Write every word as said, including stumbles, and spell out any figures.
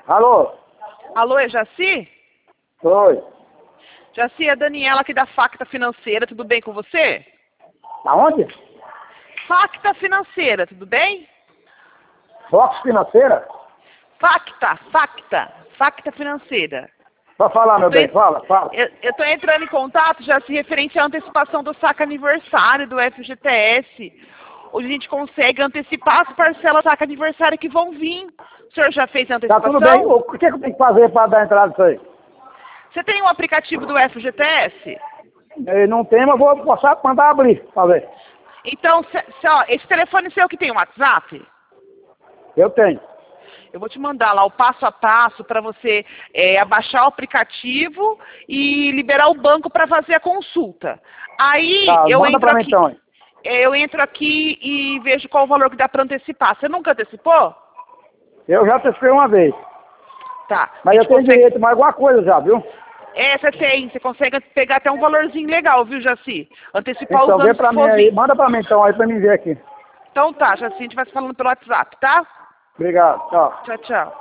Alô? Alô, é Jaci? Oi. Jaci, é a Daniela aqui da Facta Financeira, tudo bem com você? Aonde? Facta Financeira, tudo bem? Fox Financeira? Facta, Facta, Facta Financeira. Pode falar, meu Eu tô bem, en- fala, fala. Eu estou entrando em contato, Jaci, referente à antecipação do saque aniversário do F G T S. Hoje a gente consegue antecipar as parcelas do saque aniversário que vão vir. O senhor já fez a Tá antecipação? tudo bem. O que, que eu tenho que fazer para dar entrada nisso aí? Você tem um aplicativo do F G T S? Eu não tem, mas vou passar, mandar abrir, pra ver. Então, cê, cê, ó, esse telefone seu que tem um WhatsApp, Eu tenho. eu vou te mandar lá o passo a passo para você é, abaixar o aplicativo e liberar o banco para fazer a consulta. Aí Tá, eu manda entro pra mim aqui, então. Hein? é, eu entro aqui e vejo qual o valor que dá para antecipar. Você nunca antecipou? Eu já testei uma vez. Tá. Mas A eu gente tenho consegue- direito mais alguma coisa já, viu? É, você tem, você consegue pegar até um valorzinho legal, viu, Jaci? Antecipar Então os vê anos pra que mim for aí. vir. Manda pra mim então aí pra mim ver aqui. Então tá, Jaci, a gente vai se falando pelo WhatsApp, tá? Obrigado, tchau. Tchau, tchau.